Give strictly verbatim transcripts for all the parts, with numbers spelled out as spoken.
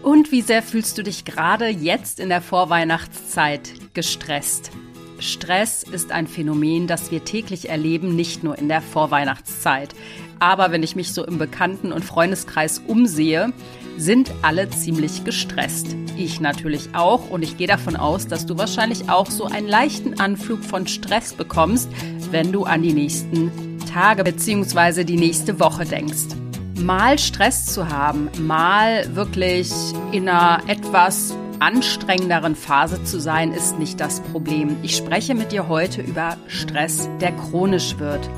Und wie sehr fühlst du dich gerade jetzt in der Vorweihnachtszeit gestresst? Stress ist ein Phänomen, das wir täglich erleben, nicht nur in der Vorweihnachtszeit. Aber wenn ich mich so im Bekannten- und Freundeskreis umsehe, sind alle ziemlich gestresst. Ich natürlich auch, und ich gehe davon aus, dass du wahrscheinlich auch so einen leichten Anflug von Stress bekommst, wenn du an die nächsten Tage bzw. die nächste Woche denkst. Mal Stress zu haben, mal wirklich in einer etwas anstrengenderen Phase zu sein, ist nicht das Problem. Ich spreche mit dir heute über Stress, der chronisch wird.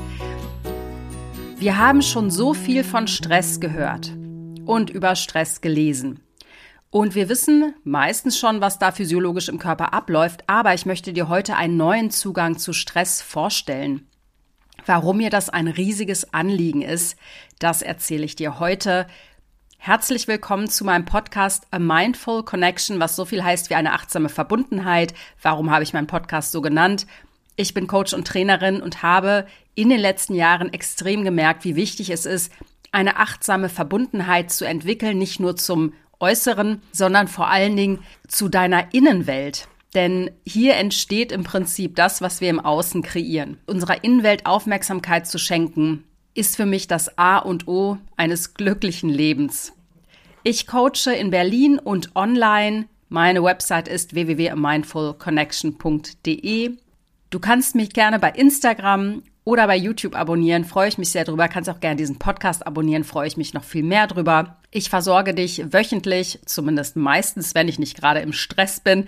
Wir haben schon so viel von Stress gehört und über Stress gelesen. Und wir wissen meistens schon, was da physiologisch im Körper abläuft, aber ich möchte dir heute einen neuen Zugang zu Stress vorstellen. Warum mir das ein riesiges Anliegen ist, das erzähle ich dir heute. Herzlich willkommen zu meinem Podcast A Mindful Connection, was so viel heißt wie eine achtsame Verbundenheit. Warum habe ich meinen Podcast so genannt? Ich bin Coach und Trainerin und habe in den letzten Jahren extrem gemerkt, wie wichtig es ist, eine achtsame Verbundenheit zu entwickeln, nicht nur zum Äußeren, sondern vor allen Dingen zu deiner Innenwelt. Denn hier entsteht im Prinzip das, was wir im Außen kreieren. Unserer Innenwelt Aufmerksamkeit zu schenken, ist für mich das A und O eines glücklichen Lebens. Ich coache in Berlin und online. Meine Website ist w w w punkt a mindful connection punkt d e. Du kannst mich gerne bei Instagram oder bei YouTube abonnieren, freue ich mich sehr drüber. Kannst auch gerne diesen Podcast abonnieren, freue ich mich noch viel mehr drüber. Ich versorge dich wöchentlich, zumindest meistens, wenn ich nicht gerade im Stress bin,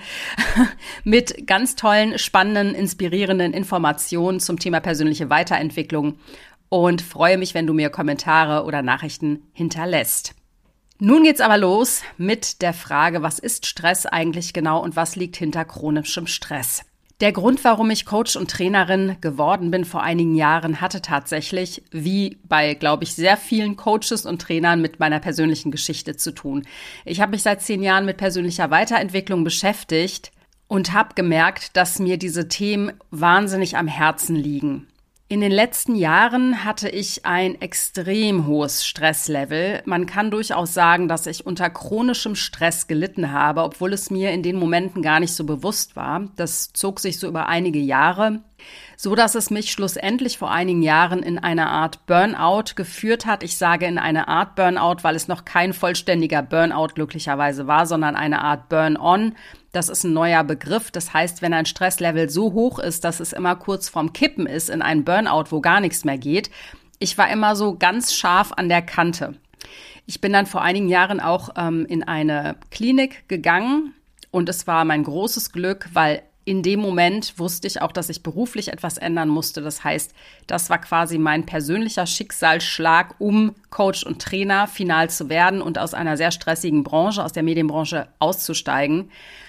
mit ganz tollen, spannenden, inspirierenden Informationen zum Thema persönliche Weiterentwicklung und freue mich, wenn du mir Kommentare oder Nachrichten hinterlässt. Nun geht's aber los mit der Frage, was ist Stress eigentlich genau und was liegt hinter chronischem Stress? Der Grund, warum ich Coach und Trainerin geworden bin vor einigen Jahren, hatte tatsächlich, wie bei, glaube ich, sehr vielen Coaches und Trainern, mit meiner persönlichen Geschichte zu tun. Ich habe mich seit zehn Jahren mit persönlicher Weiterentwicklung beschäftigt und habe gemerkt, dass mir diese Themen wahnsinnig am Herzen liegen. In den letzten Jahren hatte ich ein extrem hohes Stresslevel. Man kann durchaus sagen, dass ich unter chronischem Stress gelitten habe, obwohl es mir in den Momenten gar nicht so bewusst war. Das zog sich so über einige Jahre, so dass es mich schlussendlich vor einigen Jahren in eine Art Burnout geführt hat. Ich sage in eine Art Burnout, weil es noch kein vollständiger Burnout glücklicherweise war, sondern eine Art Burn-on. Das ist ein neuer Begriff. Das heißt, wenn ein Stresslevel so hoch ist, dass es immer kurz vorm Kippen ist in einen Burnout, wo gar nichts mehr geht. Ich war immer so ganz scharf an der Kante. Ich bin dann vor einigen Jahren auch ähm, in eine Klinik gegangen und es war mein großes Glück, weil in dem Moment wusste ich auch, dass ich beruflich etwas ändern musste. Das heißt, das war quasi mein persönlicher Schicksalsschlag, um Coach und Trainer final zu werden und aus einer sehr stressigen Branche, aus der Medienbranche auszusteigen,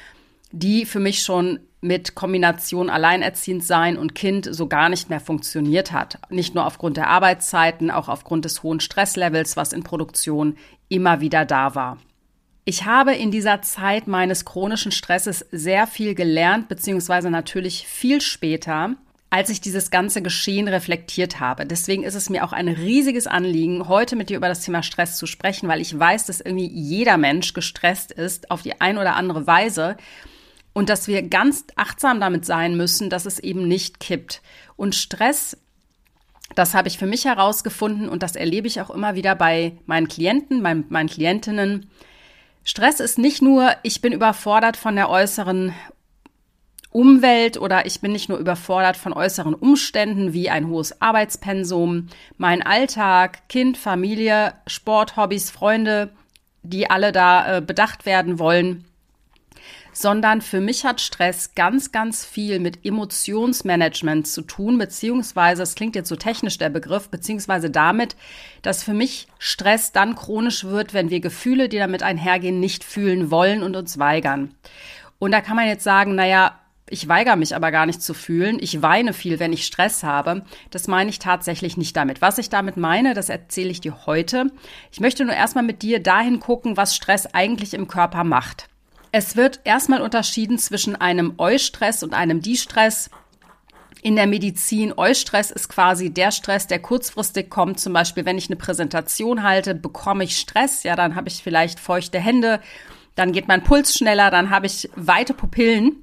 die für mich schon mit Kombination alleinerziehend sein und Kind so gar nicht mehr funktioniert hat. Nicht nur aufgrund der Arbeitszeiten, auch aufgrund des hohen Stresslevels, was in Produktion immer wieder da war. Ich habe in dieser Zeit meines chronischen Stresses sehr viel gelernt, beziehungsweise natürlich viel später, als ich dieses ganze Geschehen reflektiert habe. Deswegen ist es mir auch ein riesiges Anliegen, heute mit dir über das Thema Stress zu sprechen, weil ich weiß, dass irgendwie jeder Mensch gestresst ist auf die eine oder andere Weise und dass wir ganz achtsam damit sein müssen, dass es eben nicht kippt. Und Stress, das habe ich für mich herausgefunden und das erlebe ich auch immer wieder bei meinen Klienten, bei meinen Klientinnen. Stress ist nicht nur, ich bin überfordert von der äußeren Umwelt oder ich bin nicht nur überfordert von äußeren Umständen wie ein hohes Arbeitspensum, mein Alltag, Kind, Familie, Sport, Hobbys, Freunde, die alle da äh, bedacht werden wollen, sondern für mich hat Stress ganz, ganz viel mit Emotionsmanagement zu tun, beziehungsweise, es klingt jetzt so technisch der Begriff, beziehungsweise damit, dass für mich Stress dann chronisch wird, wenn wir Gefühle, die damit einhergehen, nicht fühlen wollen und uns weigern. Und da kann man jetzt sagen, naja, ich weigere mich aber gar nicht zu fühlen. Ich weine viel, wenn ich Stress habe. Das meine ich tatsächlich nicht damit. Was ich damit meine, das erzähle ich dir heute. Ich möchte nur erstmal mit dir dahin gucken, was Stress eigentlich im Körper macht. Es wird erstmal unterschieden zwischen einem Eustress und einem Distress. In der Medizin, Eustress ist quasi der Stress, der kurzfristig kommt. Zum Beispiel, wenn ich eine Präsentation halte, bekomme ich Stress. Ja, dann habe ich vielleicht feuchte Hände. dann geht mein Puls schneller, dann habe ich weite Pupillen.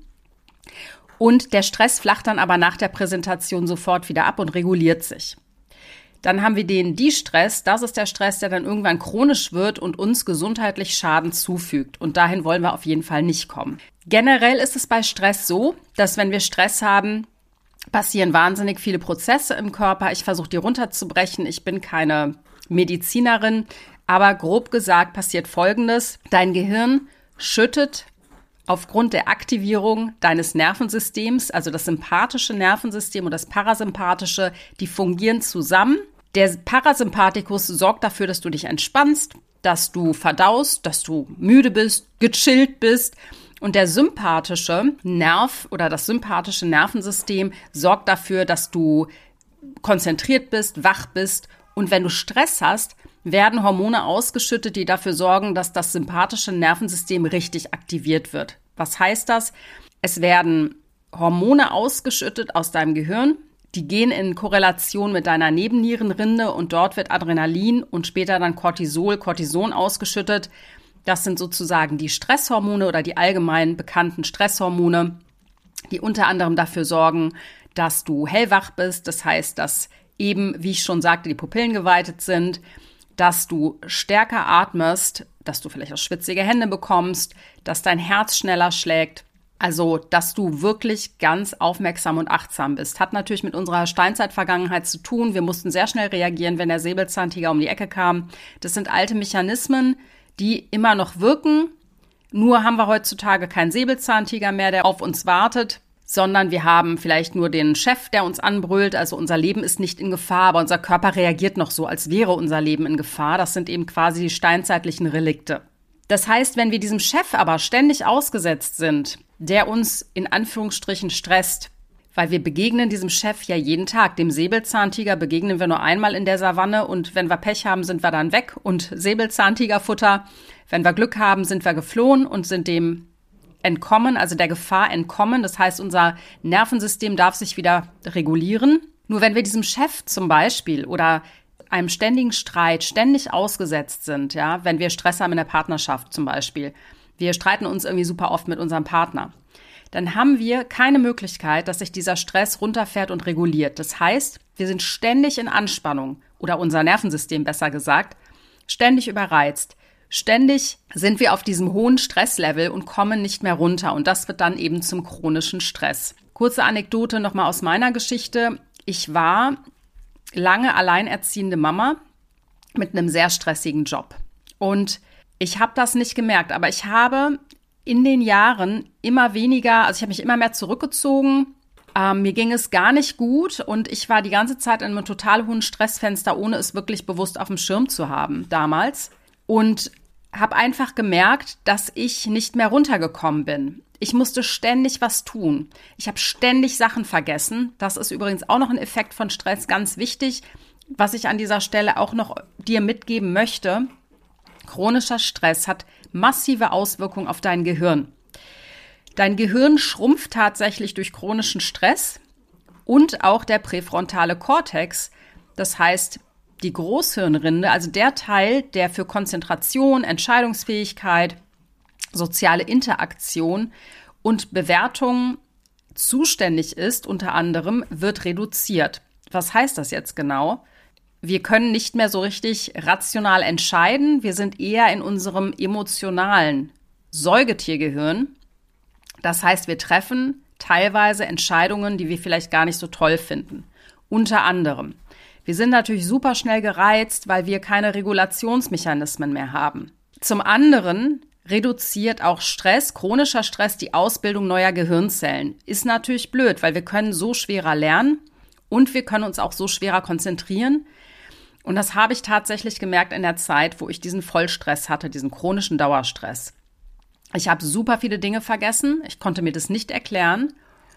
Und der Stress flacht dann aber nach der Präsentation sofort wieder ab und reguliert sich. Dann haben wir den De-Stress. Das ist der Stress, der dann irgendwann chronisch wird und uns gesundheitlich Schaden zufügt. Und dahin wollen wir auf jeden Fall nicht kommen. Generell ist es bei Stress so, dass wenn wir Stress haben, passieren wahnsinnig viele Prozesse im Körper. Ich versuche die runterzubrechen. Ich bin keine Medizinerin, aber grob gesagt passiert Folgendes. Dein Gehirn schüttet aufgrund der Aktivierung deines Nervensystems, also das sympathische Nervensystem und das parasympathische, die fungieren zusammen. Der Parasympathikus sorgt dafür, dass du dich entspannst, dass du verdaust, dass du müde bist, gechillt bist. Und der sympathische Nerv oder das sympathische Nervensystem sorgt dafür, dass du konzentriert bist, wach bist. Und wenn du Stress hast, werden Hormone ausgeschüttet, die dafür sorgen, dass das sympathische Nervensystem richtig aktiviert wird. Was heißt das? Es werden Hormone ausgeschüttet aus deinem Gehirn, die gehen in Korrelation mit deiner Nebennierenrinde und dort wird Adrenalin und später dann Cortisol, Cortison ausgeschüttet. Das sind sozusagen die Stresshormone oder die allgemein bekannten Stresshormone, die unter anderem dafür sorgen, dass du hellwach bist. Das heißt, dass eben, wie ich schon sagte, die Pupillen geweitet sind, dass du stärker atmest, dass du vielleicht auch schwitzige Hände bekommst, dass dein Herz schneller schlägt. Also, dass du wirklich ganz aufmerksam und achtsam bist. Hat natürlich mit unserer Steinzeitvergangenheit zu tun. Wir mussten sehr schnell reagieren, wenn der Säbelzahntiger um die Ecke kam. Das sind alte Mechanismen, die immer noch wirken. Nur haben wir heutzutage keinen Säbelzahntiger mehr, der auf uns wartet, sondern wir haben vielleicht nur den Chef, der uns anbrüllt. Also unser Leben ist nicht in Gefahr, aber unser Körper reagiert noch so, als wäre unser Leben in Gefahr. Das sind eben quasi die steinzeitlichen Relikte. Das heißt, wenn wir diesem Chef aber ständig ausgesetzt sind, der uns in Anführungsstrichen stresst, weil wir begegnen diesem Chef ja jeden Tag. Dem Säbelzahntiger begegnen wir nur einmal in der Savanne und wenn wir Pech haben, sind wir dann weg und Säbelzahntigerfutter. Wenn wir Glück haben, sind wir geflohen und sind dem entkommen, also der Gefahr entkommen. Das heißt, unser Nervensystem darf sich wieder regulieren. Nur wenn wir diesem Chef zum Beispiel oder einem ständigen Streit ständig ausgesetzt sind, ja, wenn wir Stress haben in der Partnerschaft zum Beispiel, wir streiten uns irgendwie super oft mit unserem Partner, dann haben wir keine Möglichkeit, dass sich dieser Stress runterfährt und reguliert. Das heißt, wir sind ständig in Anspannung oder unser Nervensystem besser gesagt, ständig überreizt. Ständig sind wir auf diesem hohen Stresslevel und kommen nicht mehr runter. Und das wird dann eben zum chronischen Stress. Kurze Anekdote nochmal aus meiner Geschichte. Ich war lange alleinerziehende Mama mit einem sehr stressigen Job. Und ich habe das nicht gemerkt, aber ich habe in den Jahren immer weniger, also ich habe mich immer mehr zurückgezogen. Ähm, mir ging es gar nicht gut und ich war die ganze Zeit in einem total hohen Stressfenster, ohne es wirklich bewusst auf dem Schirm zu haben damals. Und habe einfach gemerkt, dass ich nicht mehr runtergekommen bin. Ich musste ständig was tun. Ich habe ständig Sachen vergessen. Das ist übrigens auch noch ein Effekt von Stress, ganz wichtig, was ich an dieser Stelle auch noch dir mitgeben möchte. Chronischer Stress hat massive Auswirkungen auf dein Gehirn. Dein Gehirn schrumpft tatsächlich durch chronischen Stress und auch der präfrontale Kortex, das heißt die Großhirnrinde, also der Teil, der für Konzentration, Entscheidungsfähigkeit, soziale Interaktion und Bewertung zuständig ist, unter anderem, wird reduziert. Was heißt das jetzt genau? Wir können nicht mehr so richtig rational entscheiden. Wir sind eher in unserem emotionalen Säugetiergehirn. Das heißt, wir treffen teilweise Entscheidungen, die wir vielleicht gar nicht so toll finden. Unter anderem. Wir sind natürlich super schnell gereizt, weil wir keine Regulationsmechanismen mehr haben. Zum anderen reduziert auch Stress, chronischer Stress, die Ausbildung neuer Gehirnzellen. Ist natürlich blöd, weil wir können so schwerer lernen und wir können uns auch so schwerer konzentrieren. Und das habe ich tatsächlich gemerkt in der Zeit, wo ich diesen Vollstress hatte, diesen chronischen Dauerstress. Ich habe super viele Dinge vergessen. Ich konnte mir das nicht erklären.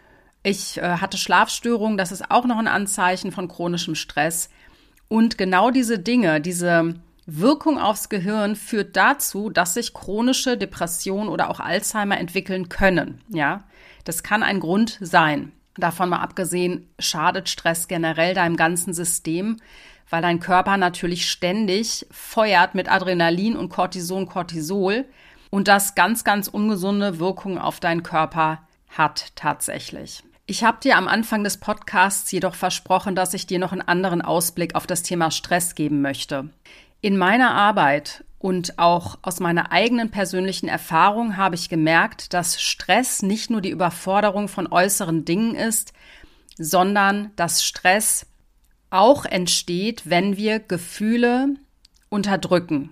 Ich äh, hatte Schlafstörungen, das ist auch noch ein Anzeichen von chronischem Stress. Und genau diese Dinge, diese Wirkung aufs Gehirn führt dazu, dass sich chronische Depressionen oder auch Alzheimer entwickeln können. Ja, das kann ein Grund sein. Davon mal abgesehen, schadet Stress generell deinem ganzen System, weil dein Körper natürlich ständig feuert mit Adrenalin und Cortison, Cortisol. und das ganz, ganz ungesunde Wirkungen auf deinen Körper hat tatsächlich. Ich habe dir am Anfang des Podcasts jedoch versprochen, dass ich dir noch einen anderen Ausblick auf das Thema Stress geben möchte. In meiner Arbeit und auch aus meiner eigenen persönlichen Erfahrung habe ich gemerkt, dass Stress nicht nur die Überforderung von äußeren Dingen ist, sondern dass Stress auch entsteht, wenn wir Gefühle unterdrücken.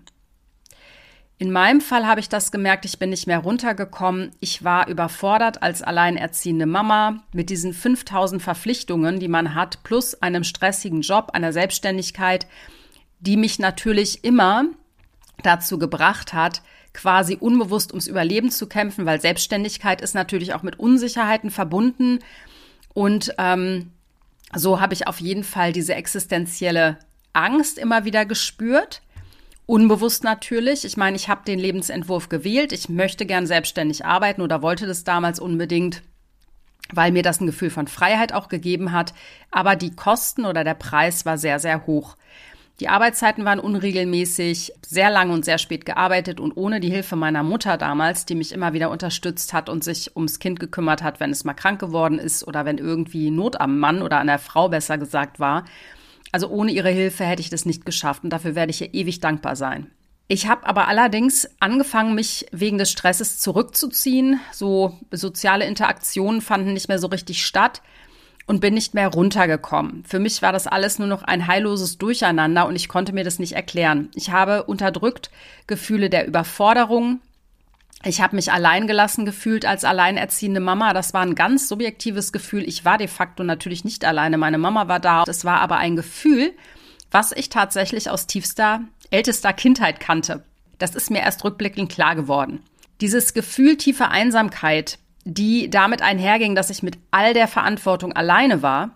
In meinem Fall habe ich das gemerkt, ich bin nicht mehr runtergekommen. Ich war überfordert als alleinerziehende Mama mit diesen fünftausend Verpflichtungen, die man hat, plus einem stressigen Job, einer Selbstständigkeit, die mich natürlich immer dazu gebracht hat, quasi unbewusst ums Überleben zu kämpfen, weil Selbstständigkeit ist natürlich auch mit Unsicherheiten verbunden. Und ähm, so habe ich auf jeden Fall diese existenzielle Angst immer wieder gespürt. Unbewusst natürlich. Ich meine, ich habe den Lebensentwurf gewählt. Ich möchte gern selbstständig arbeiten oder wollte das damals unbedingt, weil mir das ein Gefühl von Freiheit auch gegeben hat. Aber die Kosten oder der Preis war sehr, sehr hoch. Die Arbeitszeiten waren unregelmäßig, sehr lange und sehr spät gearbeitet und ohne die Hilfe meiner Mutter damals, die mich immer wieder unterstützt hat und sich ums Kind gekümmert hat, wenn es mal krank geworden ist oder wenn irgendwie Not am Mann oder an der Frau besser gesagt war. Also ohne ihre Hilfe hätte ich das nicht geschafft und dafür werde ich ihr ewig dankbar sein. Ich habe aber allerdings angefangen, mich wegen des Stresses zurückzuziehen. So soziale Interaktionen fanden nicht mehr so richtig statt und bin nicht mehr runtergekommen. Für mich war das alles nur noch ein heilloses Durcheinander und ich konnte mir das nicht erklären. Ich habe unterdrückt Gefühle der Überforderung. Ich habe mich alleingelassen gefühlt als alleinerziehende Mama. Das war ein ganz subjektives Gefühl. Ich war de facto natürlich nicht alleine. Meine Mama war da. Es war aber ein Gefühl, was ich tatsächlich aus tiefster, ältester Kindheit kannte. Das ist mir erst rückblickend klar geworden. Dieses Gefühl tiefer Einsamkeit, die damit einherging, dass ich mit all der Verantwortung alleine war,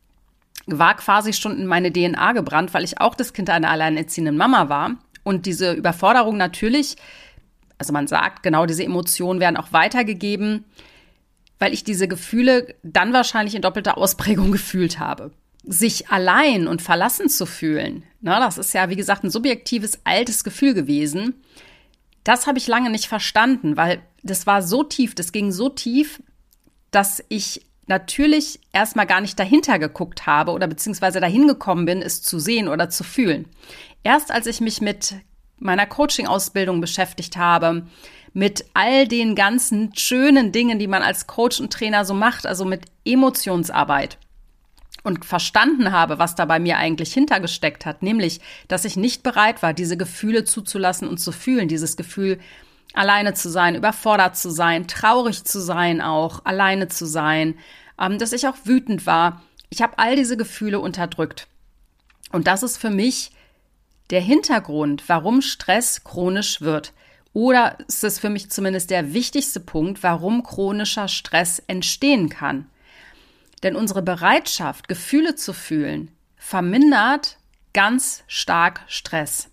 war quasi schon in meine D N A gebrannt, weil ich auch das Kind einer alleinerziehenden Mama war. Und diese Überforderung natürlich, also man sagt, genau diese Emotionen werden auch weitergegeben, weil ich diese Gefühle dann wahrscheinlich in doppelter Ausprägung gefühlt habe. Sich allein und verlassen zu fühlen, na, das ist ja, wie gesagt, ein subjektives, altes Gefühl gewesen. Das habe ich lange nicht verstanden, weil das war so tief, das ging so tief, dass ich natürlich erstmal gar nicht dahinter geguckt habe oder beziehungsweise dahin gekommen bin, es zu sehen oder zu fühlen. Erst als ich mich mit meiner Coaching-Ausbildung beschäftigt habe, mit all den ganzen schönen Dingen, die man als Coach und Trainer so macht, also mit Emotionsarbeit und verstanden habe, was da bei mir eigentlich hintergesteckt hat, nämlich, dass ich nicht bereit war, diese Gefühle zuzulassen und zu fühlen, dieses Gefühl, alleine zu sein, überfordert zu sein, traurig zu sein auch, alleine zu sein, ähm, dass ich auch wütend war. Ich habe all diese Gefühle unterdrückt. Und das ist für mich der Hintergrund, warum Stress chronisch wird. Oder ist es für mich zumindest der wichtigste Punkt, warum chronischer Stress entstehen kann. Denn unsere Bereitschaft, Gefühle zu fühlen, vermindert ganz stark Stress.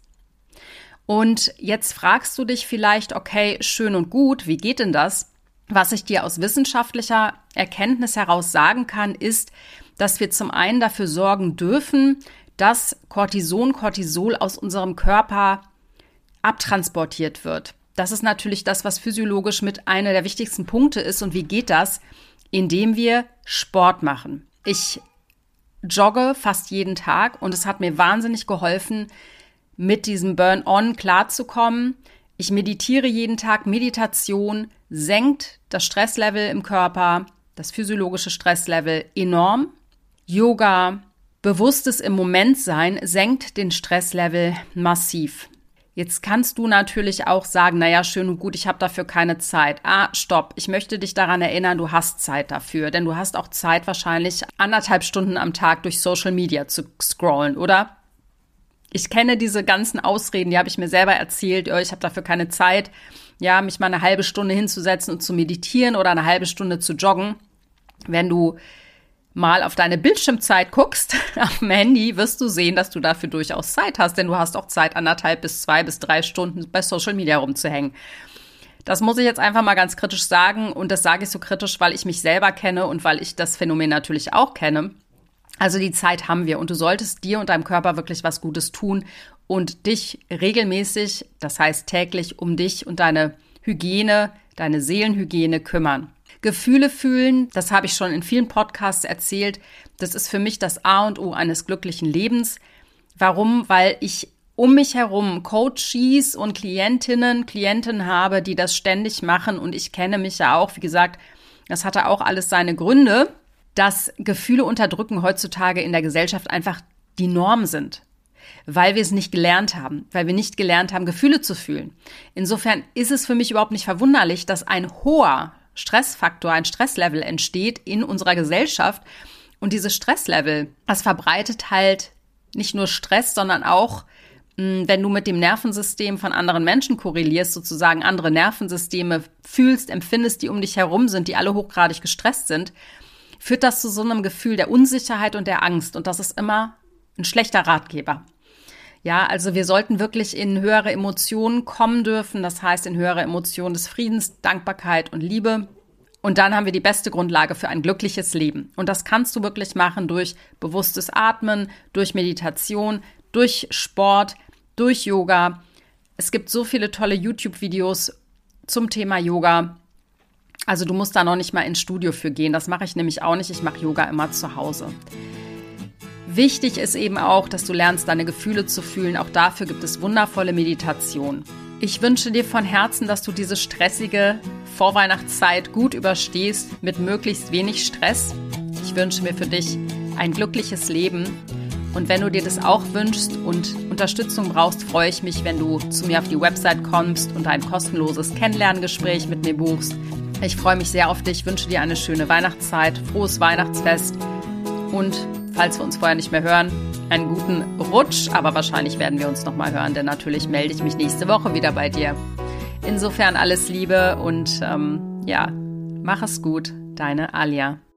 Und jetzt fragst du dich vielleicht, okay, schön und gut, wie geht denn das? Was ich dir aus wissenschaftlicher Erkenntnis heraus sagen kann, ist, dass wir zum einen dafür sorgen dürfen, dass Cortison, Cortisol aus unserem Körper abtransportiert wird. Das ist natürlich das, was physiologisch mit einer der wichtigsten Punkte ist. Und wie geht das? Indem wir Sport machen. Ich jogge fast jeden Tag und es hat mir wahnsinnig geholfen, mit diesem Burn-on klarzukommen. Ich meditiere jeden Tag. Meditation senkt das Stresslevel im Körper, das physiologische Stresslevel enorm. Yoga, bewusstes im Moment sein, senkt den Stresslevel massiv. Jetzt kannst du natürlich auch sagen, naja, schön und gut, ich habe dafür keine Zeit. Ah, stopp, ich möchte dich daran erinnern, du hast Zeit dafür. Denn du hast auch Zeit, wahrscheinlich anderthalb Stunden am Tag durch Social Media zu scrollen, oder? Ich kenne diese ganzen Ausreden, die habe ich mir selber erzählt. Oh, ich habe dafür keine Zeit, ja, mich mal eine halbe Stunde hinzusetzen und zu meditieren oder eine halbe Stunde zu joggen. Wenn du mal auf deine Bildschirmzeit guckst, auf dem Handy, wirst du sehen, dass du dafür durchaus Zeit hast, denn du hast auch Zeit, anderthalb bis zwei bis drei Stunden bei Social Media rumzuhängen. Das muss ich jetzt einfach mal ganz kritisch sagen und das sage ich so kritisch, weil ich mich selber kenne und weil ich das Phänomen natürlich auch kenne. Also die Zeit haben wir und du solltest dir und deinem Körper wirklich was Gutes tun und dich regelmäßig, das heißt täglich, um dich und deine Hygiene, deine Seelenhygiene kümmern. Gefühle fühlen, das habe ich schon in vielen Podcasts erzählt, das ist für mich das A und O eines glücklichen Lebens. Warum? Weil ich um mich herum Coaches und Klientinnen, Klienten habe, die das ständig machen und ich kenne mich ja auch, wie gesagt, das hatte auch alles seine Gründe, dass Gefühle unterdrücken heutzutage in der Gesellschaft einfach die Norm sind, weil wir es nicht gelernt haben, weil wir nicht gelernt haben, Gefühle zu fühlen. Insofern ist es für mich überhaupt nicht verwunderlich, dass ein hoher Stressfaktor, ein Stresslevel entsteht in unserer Gesellschaft. Und dieses Stresslevel, das verbreitet halt nicht nur Stress, sondern auch, wenn du mit dem Nervensystem von anderen Menschen korrelierst, sozusagen andere Nervensysteme fühlst, empfindest, die um dich herum sind, die alle hochgradig gestresst sind, führt das zu so einem Gefühl der Unsicherheit und der Angst. Und das ist immer ein schlechter Ratgeber. Ja, also wir sollten wirklich in höhere Emotionen kommen dürfen. Das heißt, in höhere Emotionen des Friedens, Dankbarkeit und Liebe. Und dann haben wir die beste Grundlage für ein glückliches Leben. Und das kannst du wirklich machen durch bewusstes Atmen, durch Meditation, durch Sport, durch Yoga. Es gibt so viele tolle YouTube-Videos zum Thema Yoga. Also du musst da noch nicht mal ins Studio für gehen. Das mache ich nämlich auch nicht. Ich mache Yoga immer zu Hause. Wichtig ist eben auch, dass du lernst, deine Gefühle zu fühlen. Auch dafür gibt es wundervolle Meditation. Ich wünsche dir von Herzen, dass du diese stressige Vorweihnachtszeit gut überstehst, mit möglichst wenig Stress. Ich wünsche mir für dich ein glückliches Leben. Und wenn du dir das auch wünschst und Unterstützung brauchst, freue ich mich, wenn du zu mir auf die Website kommst und ein kostenloses Kennenlerngespräch mit mir buchst. Ich freue mich sehr auf dich, wünsche dir eine schöne Weihnachtszeit, frohes Weihnachtsfest und falls wir uns vorher nicht mehr hören, einen guten Rutsch, aber wahrscheinlich werden wir uns nochmal hören, denn natürlich melde ich mich nächste Woche wieder bei dir. Insofern alles Liebe und ähm, ja, mach es gut, deine Alia.